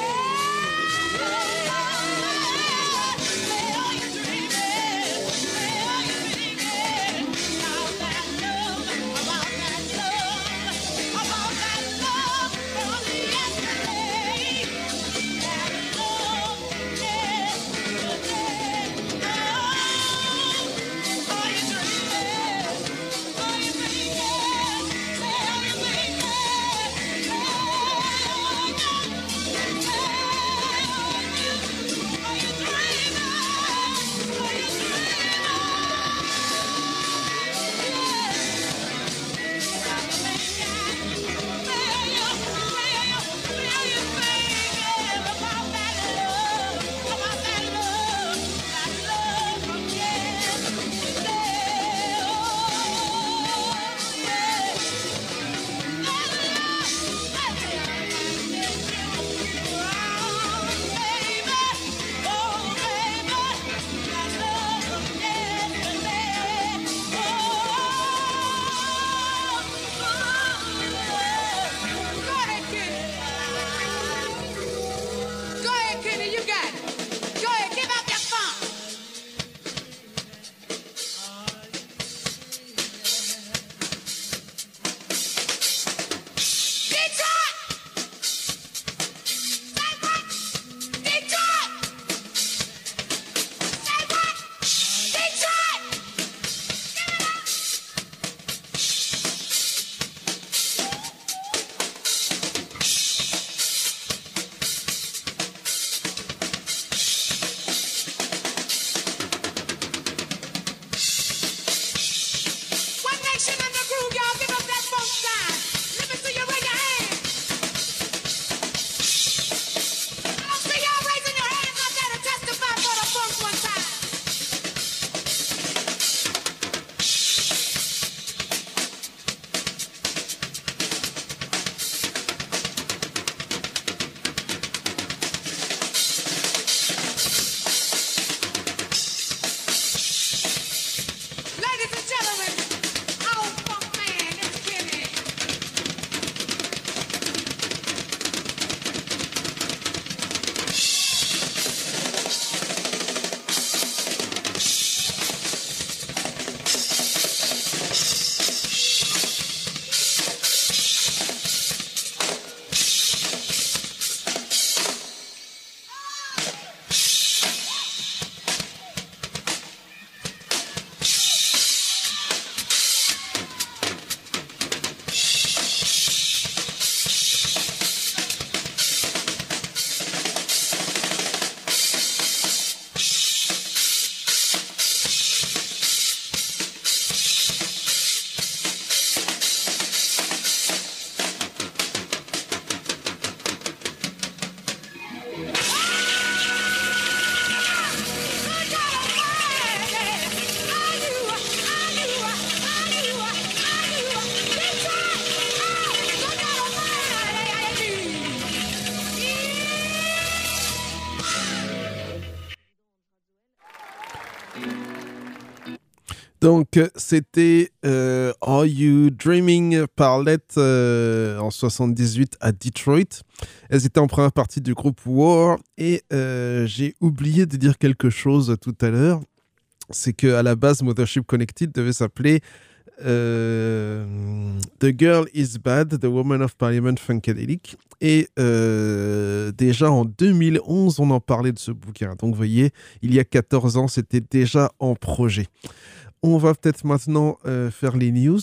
B: Donc, c'était Are You Dreaming Parlette en 78 à Detroit. Elles étaient en première partie du groupe War et j'ai oublié de dire quelque chose tout à l'heure. C'est qu'à la base, Mothership Connected devait s'appeler The Girl Is Bad, The Woman of Parliament Funkadelic. Et déjà en 2011, on en parlait de ce bouquin. Donc, vous voyez, il y a 14 ans, c'était déjà en projet. On va peut-être maintenant faire les news.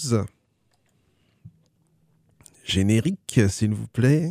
B: Générique, s'il vous plaît.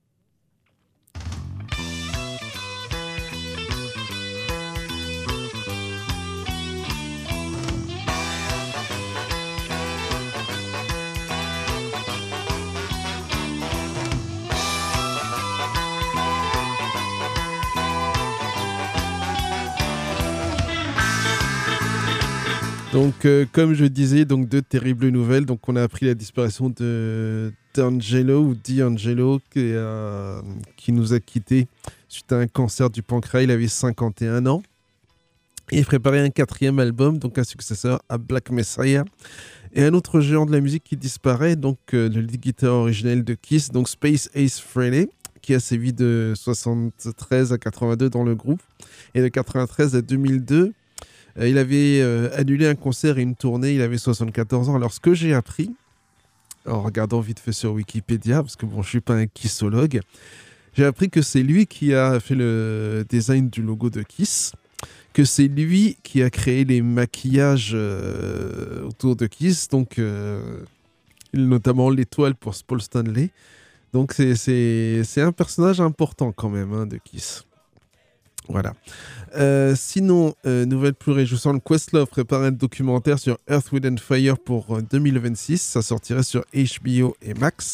B: Donc, comme je disais, donc deux terribles nouvelles. Donc, on a appris la disparition d'Angelo ou D'Angelo qui nous a quittés suite à un cancer du pancréas. Il avait 51 ans. Et il préparait un 4e album, donc un successeur à Black Messiah. Et un autre géant de la musique qui disparaît, donc le lead guitar originel de Kiss, donc Space Ace Frehley, qui a sévi de 73 à 82 dans le groupe, et de 93 à 2002. Il avait annulé un concert et une tournée, il avait 74 ans. Alors, ce que j'ai appris, en regardant vite fait sur Wikipédia, parce que bon, je ne suis pas un kissologue, j'ai appris que c'est lui qui a fait le design du logo de Kiss, que c'est lui qui a créé les maquillages autour de Kiss, donc notamment l'étoile pour Paul Stanley. Donc, c'est un personnage important quand même hein, de Kiss. Voilà. Sinon, nouvelle plus réjouissante, Questlove prépare un documentaire sur Earth, Wind & Fire pour 2026. Ça sortirait sur HBO et Max.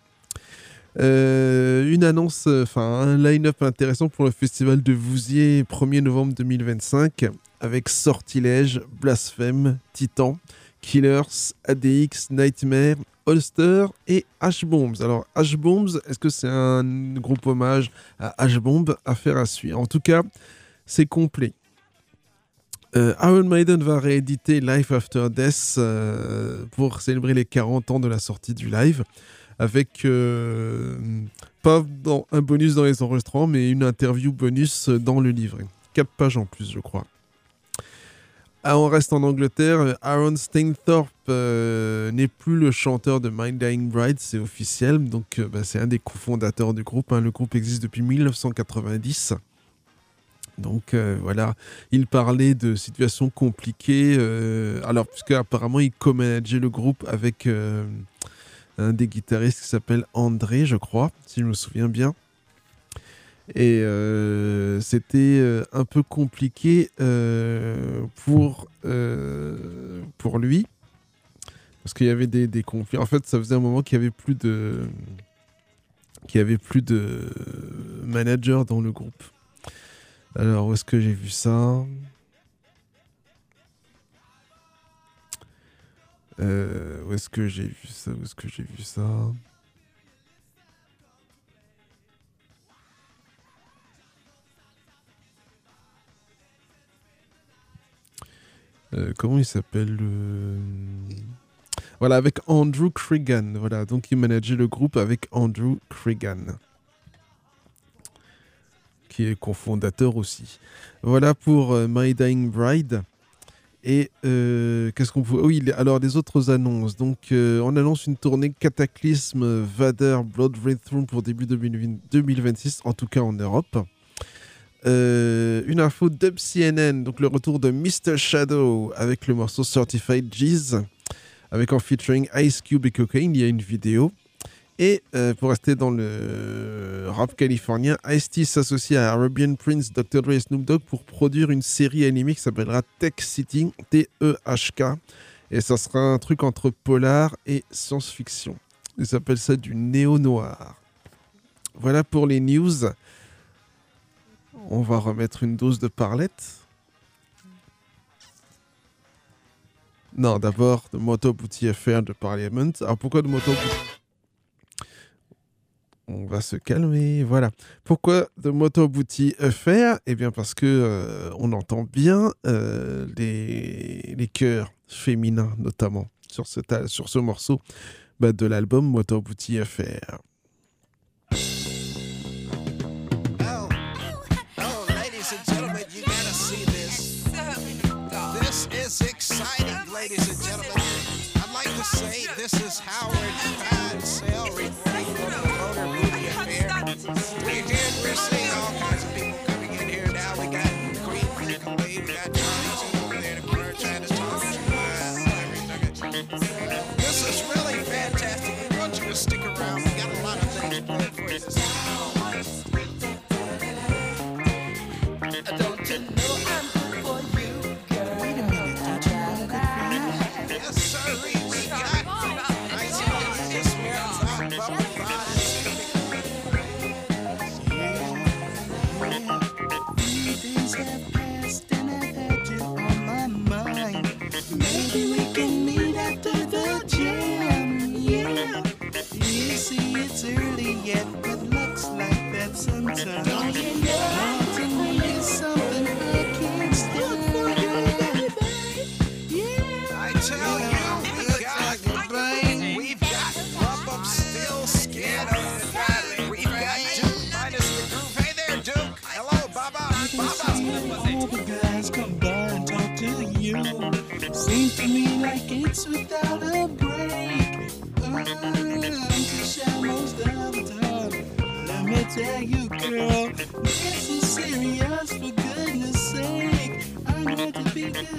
B: Une annonce, un line-up intéressant pour le festival de Vouziers 1er novembre 2025 avec Sortilège, Blasphème, Titan, Killers, ADX, Nightmare, Holster et H-Bombs. Alors, H-Bombs, est-ce que c'est un groupe hommage à H-Bomb? Affaire à suivre. En tout cas, c'est complet. Iron Maiden va rééditer Life After Death pour célébrer les 40 ans de la sortie du live, avec pas un bonus dans les enregistrements, mais une interview bonus dans le livret. 4 pages en plus, je crois. On reste en Angleterre. Aaron Stainthorpe n'est plus le chanteur de My Dying Bride, c'est officiel. Donc, c'est un des cofondateurs du groupe. Hein. Le groupe existe depuis 1990. Donc, voilà. Il parlait de situations compliquées. Alors, puisque apparemment, il co-manageait le groupe avec un des guitaristes qui s'appelle André, je crois, si je me souviens bien. Et c'était un peu compliqué pour lui, parce qu'il y avait des conflits. En fait, ça faisait un moment qu'il n'y avait plus de manager dans le groupe. Alors, où est-ce que j'ai vu ça ? Où est-ce que j'ai vu ça ? Comment il s'appelle Voilà, avec Andrew Cregan. Voilà, donc il manageait le groupe avec Andrew Cregan, qui est cofondateur aussi. Voilà pour My Dying Bride. Et qu'est-ce qu'on peut... Oui, alors les autres annonces. Donc, on annonce une tournée Cataclysme, Vader, Blood Red Throne pour début 2026, en tout cas en Europe. Une info Dub CNN, donc le retour de Mr. Shadow avec le morceau Certified G's, avec en featuring Ice Cube et Cocaine. Il y a une vidéo. Et pour rester dans le rap californien, Ice-T s'associe à Arabian Prince, Dr. Dre et Snoop Dogg pour produire une série animée qui s'appellera Tech City, T-E-H-K. Et ça sera un truc entre polar et science-fiction. Ils appellent ça du néo-noir. Voilà pour les news. On va remettre une dose de Parlette. Non, d'abord, de Moto Booty Affair de Parliament. Alors pourquoi de Moto Booty? On va se calmer, voilà. Pourquoi de Moto Booty FR? Eh bien parce que on entend bien les chœurs féminins, notamment, sur ce morceau de l'album Moto Booty FR.
J: Oh, ladies and gentlemen, you gotta see this. This is exciting, ladies and gentlemen. I'd like to say this is Howard Clydesdale reporting from the Motor Booty Affair. We're seeing all kinds of people coming in here now. We got Queen Piccoli, we got Johnny T over there in the corner trying to talk to everything. This is really fantastic. We want you to stick around. We got a lot of things planned for you this evening. Don't you know I'm good for you, girl? Wait a minute, don't you know I'm good for you? Yes, sir. We got nice and this one's our bubble fries. Yeah. 3 days have passed and I've had you on my mind. Maybe we can meet after the jam. Yeah. You see, it's early yet, but looks like that sometime. Don't you know? Something I can't stand. Yeah. I tell you, we've got Lump of Steel Skin. We've got Duke minus the groove. Hey there, Duke. Hello, Baba. All the guys come by and talk to you. Seems to me like it's without a break. To shout most of the time. Let me tell you, girl, this is serious, for goodness sake. I'm going to be good.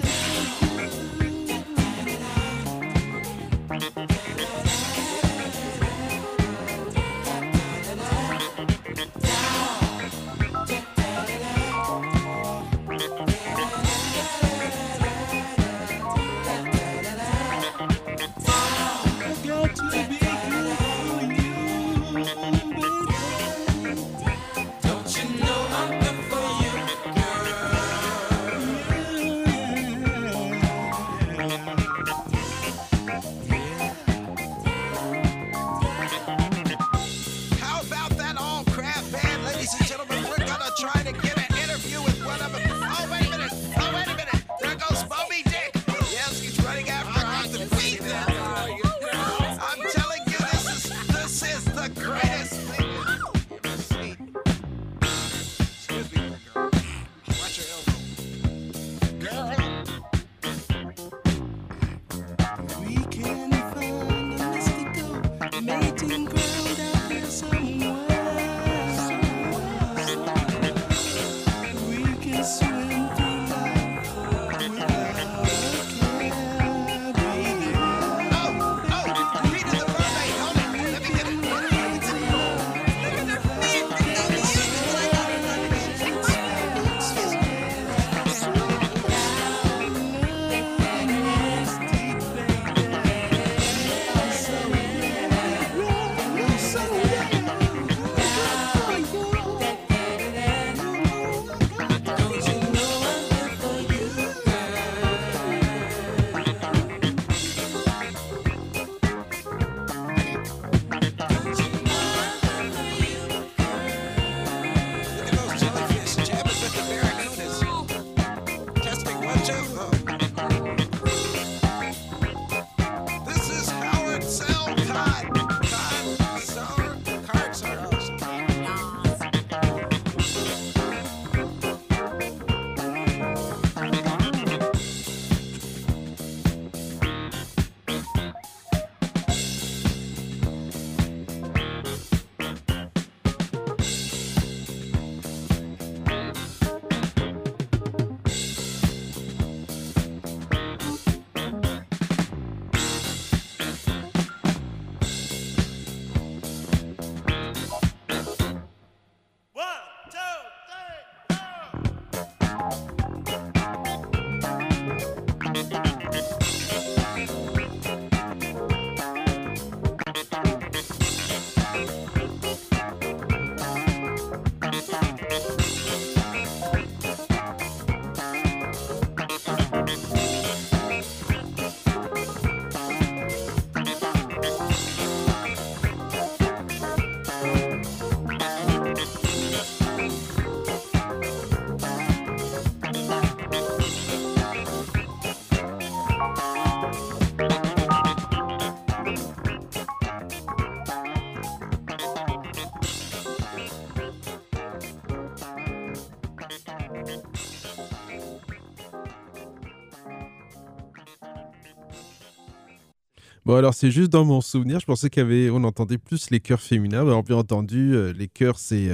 B: Bon, alors c'est juste dans mon souvenir, je pensais qu'on entendait plus les chœurs féminins. Alors bien entendu, les chœurs, c'est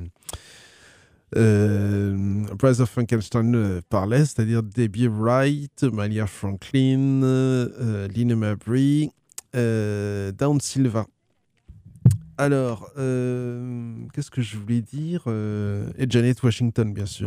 B: Bride of Frankenstein parlait, c'est-à-dire Debbie Wright, Malia Franklin, Lina Mabry, Dawn Silva. Alors, qu'est-ce que je voulais dire et Janet Washington, bien sûr.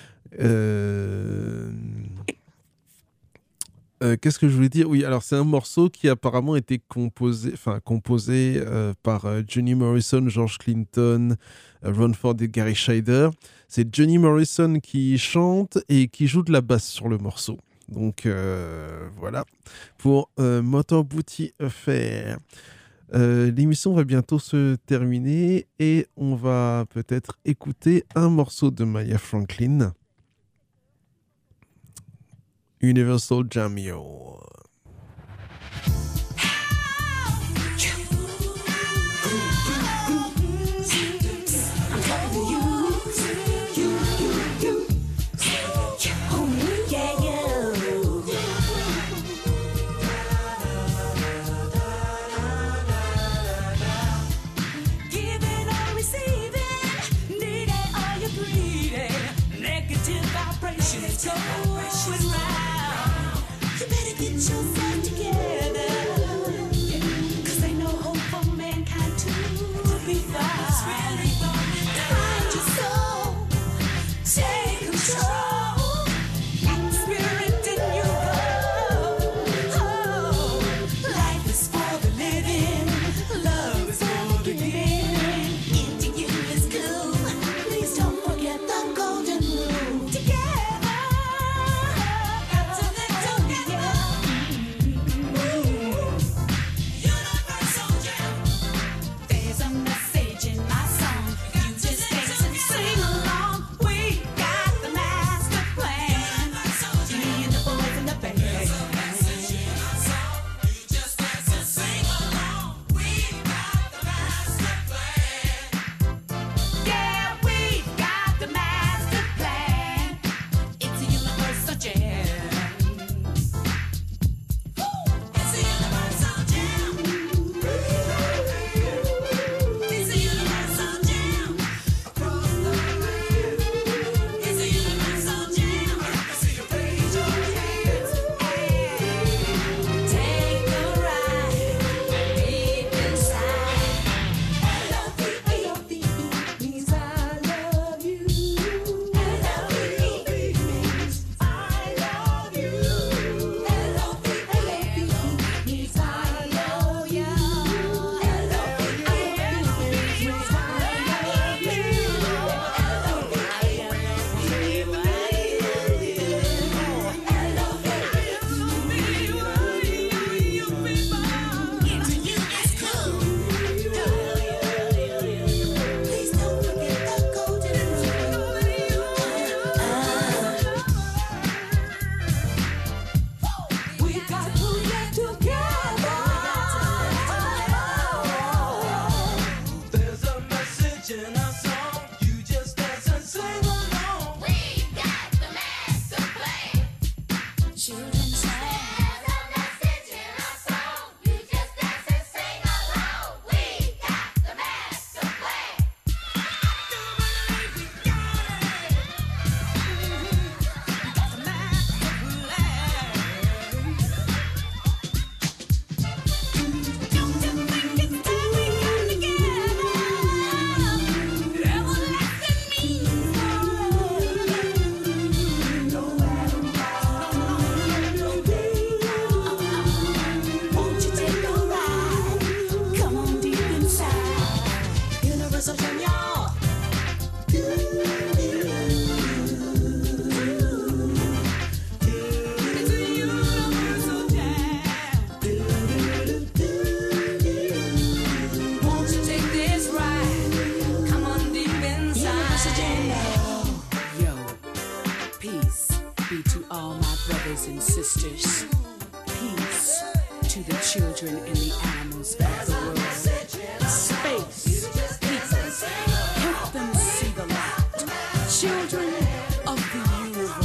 B: Qu'est-ce que je voulais dire? Oui, alors c'est un morceau qui apparemment été composé par Johnny Morrison, George Clinton, Ron Ford et Gary Scheider. C'est Johnny Morrison qui chante et qui joue de la basse sur le morceau. Donc voilà pour Motor Booty Affair. L'émission va bientôt se terminer et on va peut-être écouter un morceau de Maya Franklin. Universal Jamio.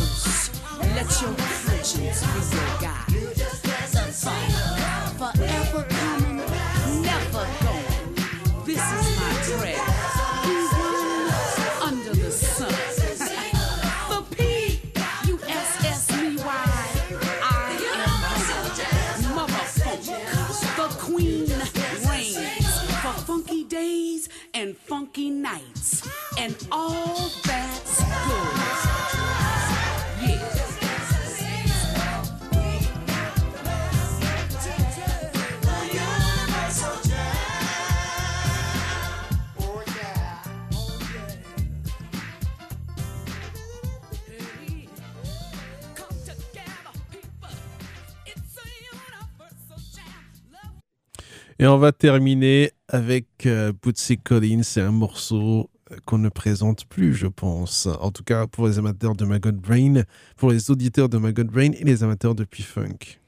K: Forever
B: Et on va terminer avec Bootsy Collins. C'est un morceau qu'on ne présente plus, je pense. En tout cas, pour les amateurs de Maggot Brain, pour les auditeurs de Maggot Brain et les amateurs de P-Funk.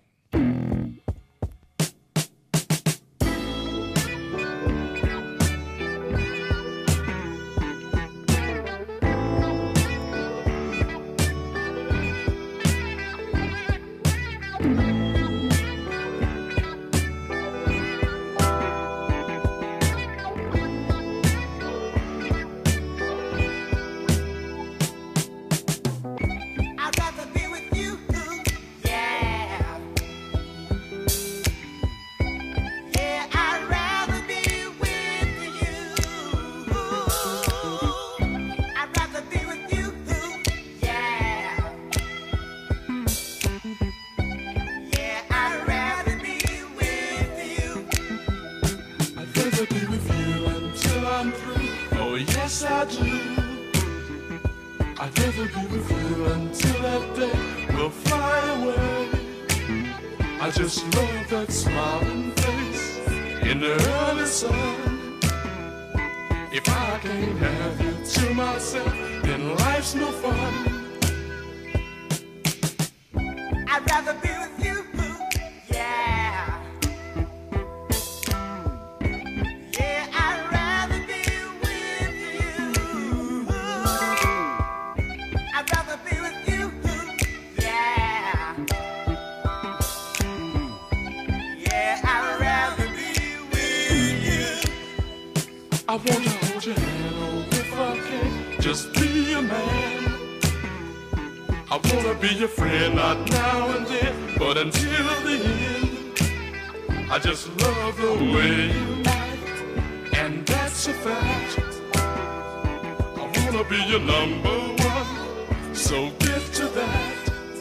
K: I want to hold your hand, oh, if I can, just be a man. I want to be your friend, not now and then, but until the end. I just love the way you act, and that's a fact. I want to be your number one, so get to that.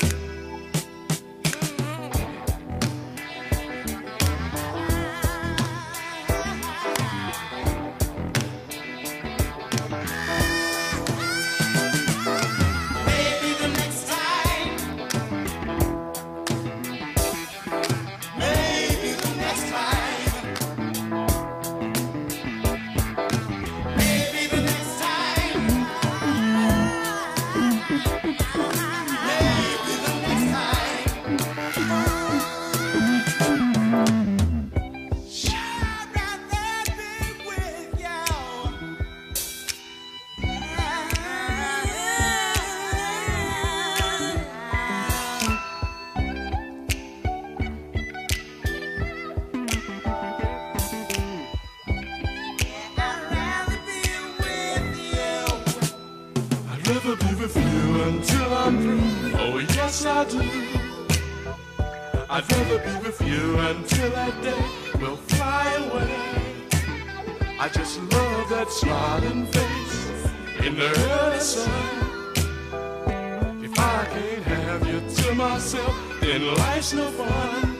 K: I'd rather be with you until that day will fly away. I just love that smiling face in the early sun. If I can't have you to myself, then life's no fun.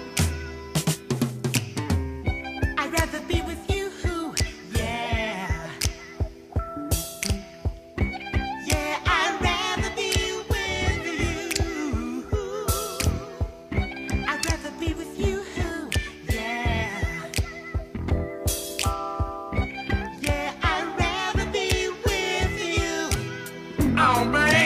J: I'd rather be with you, yeah. Yeah, I'd rather be with you. I'd rather be with you, yeah. Yeah, I'd rather be with you.
K: Oh, man.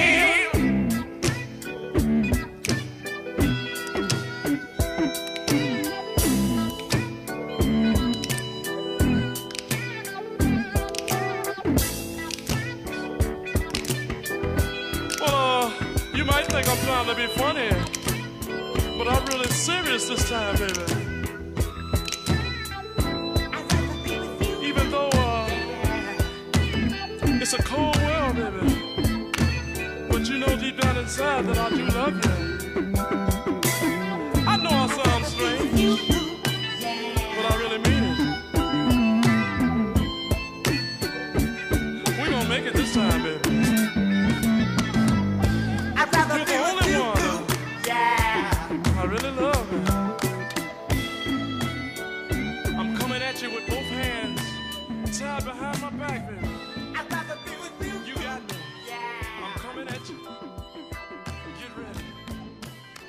K: You might think I'm trying to be funny, but I'm really serious this time, baby. Even though it's a cold world, baby, but you know deep down inside that I do love you. I know I sound strange, but I really mean it. We're gonna make it this time, baby. You're the only one. Yeah. I really love you. I'm coming at you with both hands tied behind my back, baby.